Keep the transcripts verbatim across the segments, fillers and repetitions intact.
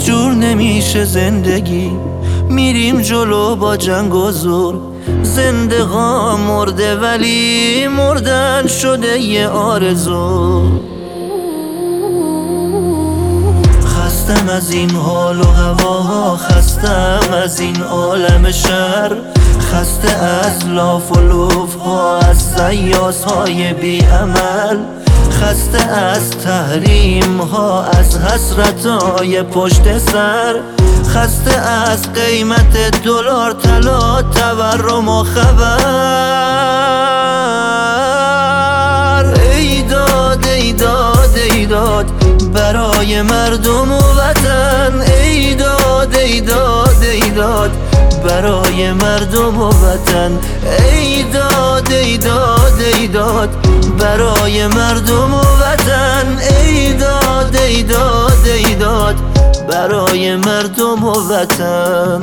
جور نمیشه زندگی، میریم جلو با جنگ و زور. زنده ها مرده ولی مردن شده یه آرزو. خستم از این حال و هوا، خستم از این عالم شر، خسته از لاف و لوف ها، از سیاس های بی عمل، خسته از تحریم ها، از حسرت های پشت سر، خسته از قیمت دلار، طلا، تورم و خبر. ای داد ای داد ای داد برای مردم و وطن، ای داد ای داد ای داد برای مردم و وطن، ای داد ای داد ای داد برای مردم و وطن، ای داد ای داد ای داد برای مردم و وطن.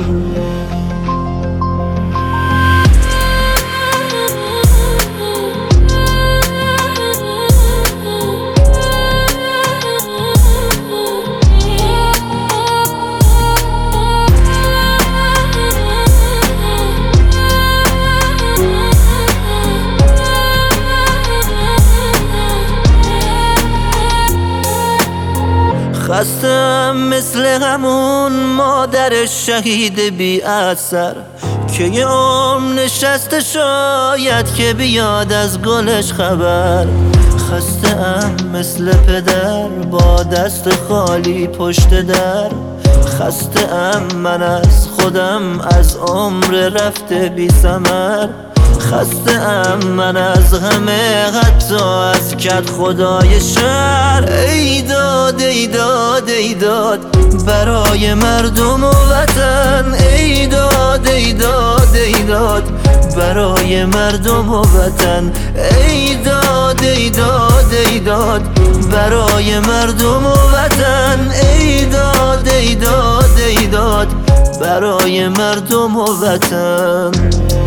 خستم مثل همون مادر شهید بی اثر که یه عمر نشسته شاید که بیاد از گلش خبر. خستم مثل پدر با دست خالی پشت در، خستم من از خودم، از عمر رفته بی ثمر، خستم من از همه، حتی از کت خدای شر. ای داد ای داد ای داد برای مردم و وطن، ای داد ای داد ای داد برای مردم و وطن، ای داد ای داد ای داد برای مردم و وطن، ای داد ای داد ای داد برای مردم و وطن.